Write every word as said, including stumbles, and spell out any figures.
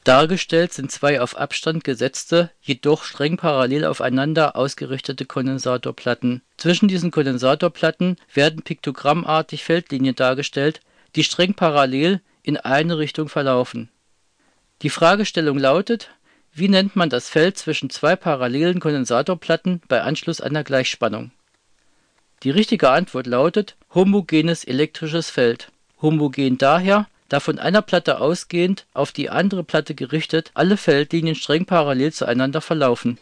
Dargestellt sind zwei auf Abstand gesetzte, jedoch streng parallel aufeinander ausgerichtete Kondensatorplatten. Zwischen diesen Kondensatorplatten werden piktogrammartig Feldlinien dargestellt, die streng parallel in eine Richtung verlaufen. Die Fragestellung lautet: Wie nennt man das Feld zwischen zwei parallelen Kondensatorplatten bei Anschluss einer Gleichspannung? Die richtige Antwort lautet homogenes elektrisches Feld. Homogen daher, da von einer Platte ausgehend auf die andere Platte gerichtet alle Feldlinien streng parallel zueinander verlaufen